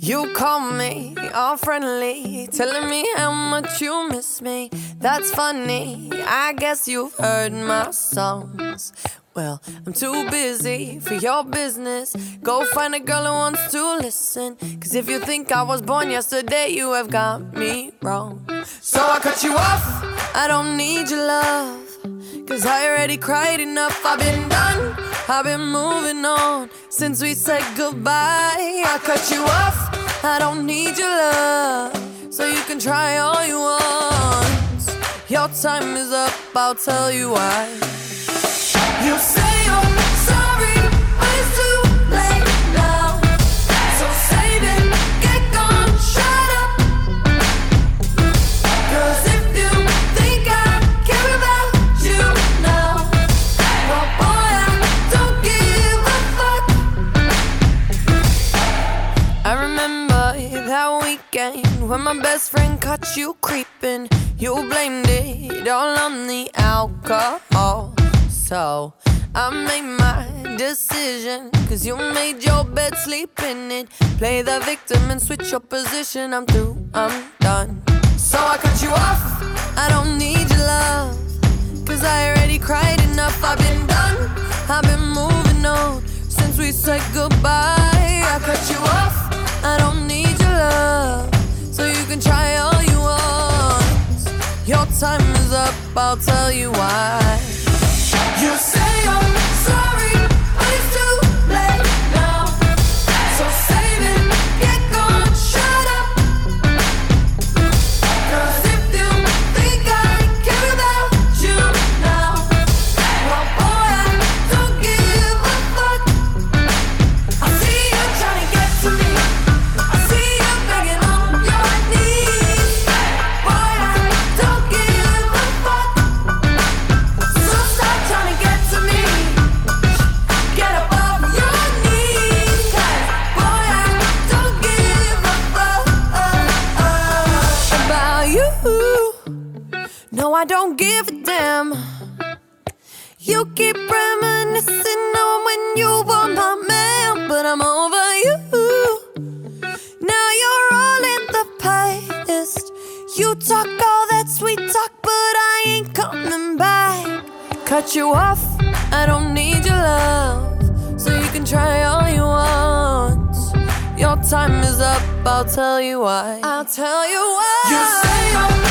You call me all friendly, telling me how much you miss me. That's funny, I guess you've heard my songs. Well, I'm too busy for your business. Go find a girl who wants to listen. Cause if you think I was born yesterday, you have got me wrong. So I cut you off, I don't need your love. Cause I already cried enough, I've been done, I've been moving on since we said goodbye. I cut you off, I don't need your love. So you can try all you want. Your time is up, I'll tell you why. You say you're sorry, but it's too late now. So save it, get gone, shut up. Cause if you think I care about you now, well boy, I don't give a fuck. I remember that weekend when my best friend caught you creeping. You blamed it all on the alcohol. So I made my decision, cause you made your bed, sleep in it. Play the victim and switch your position. I'm through, I'm done. So I cut you off, I don't need your love. Cause I already cried enough, I've been done, I've been moving on since we said goodbye. I cut you off, I don't need your love. So you can try all you want. Your time is up, I'll tell you why. You say you're sorry, but it's too late now. So save it, get gone, shut up. Cause if you think I care about you now, well boy, I don't give a fuck. I see you trying to get to me, I see you begging on your knees. Boy, I don't give a fuck. So stop trying to get to me. Get up off your knees. Cause boy, I don't give a fuck about you. No, I don't give a damn. You keep reminiscing on when you were my man, but I'm over you. Now you're all in the past. You talk all that sweet talk, but I ain't coming back. Cut you off, I don't need your love. So you can try all you want. Your time is up, I'll tell you why. I'll tell you why. You say